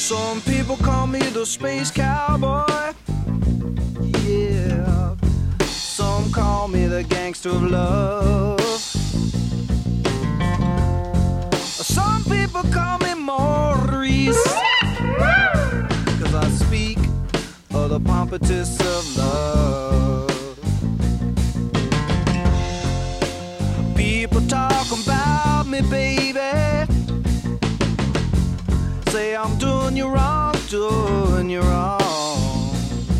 Some people call me the space cowboy. Yeah. Some call me the gangster of love. Some people call me Maurice, 'cause I speak of the pompatus of love. People talk about me, baby, say I'm doing you wrong, doing you wrong.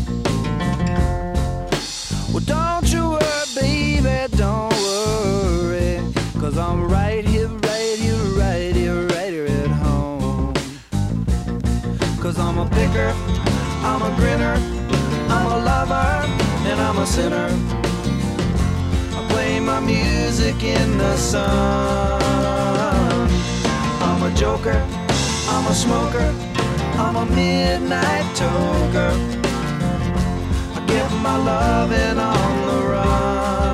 Well, don't you worry, baby, don't worry, 'cause I'm right here, right here, right here, right here at home. 'Cause I'm a picker, I'm a grinner, I'm a lover, and I'm a sinner. I play my music in the sun. I'm a joker, I'm a smoker, I'm a midnight toker. I get my loving on the run.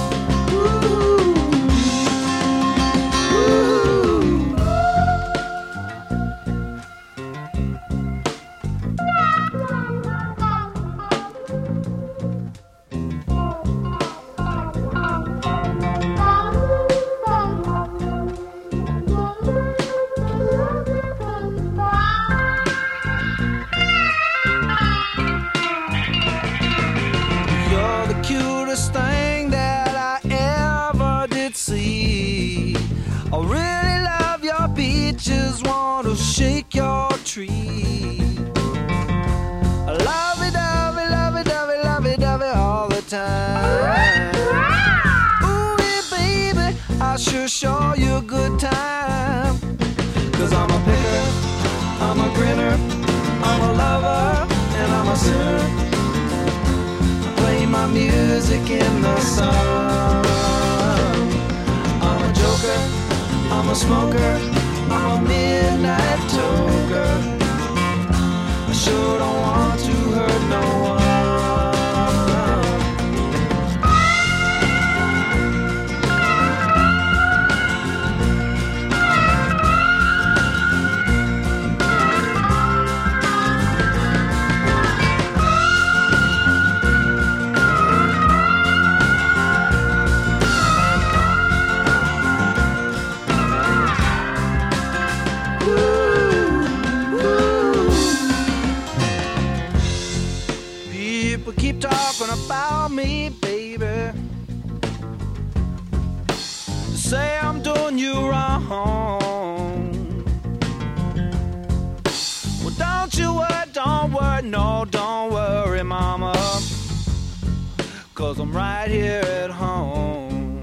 Thing that I ever did see. I really love your peaches, want to shake your tree. I love it, love it, love it, love it, love it, love it all the time. Ooh, yeah, baby, I sure show you a good time. 'Cause I'm a picker, I'm a grinner, I'm a lover, and I'm a sinner. My music in the sun. I'm a joker, I'm a smoker, I'm a midnight toker. I sure don't want to hurt no one. Keep talking about me, baby. Say I'm doing you wrong. Well, don't you worry, no, don't worry, mama, 'cause I'm right here at home.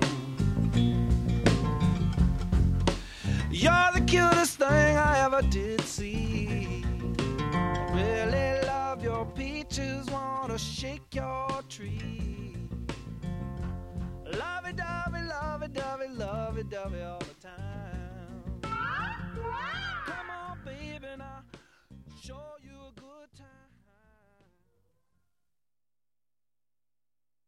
You're the cutest thing I ever did see. I really love your peaches, wanna shake your tree. Love it, dovey, love it, dovey, love it, dovey.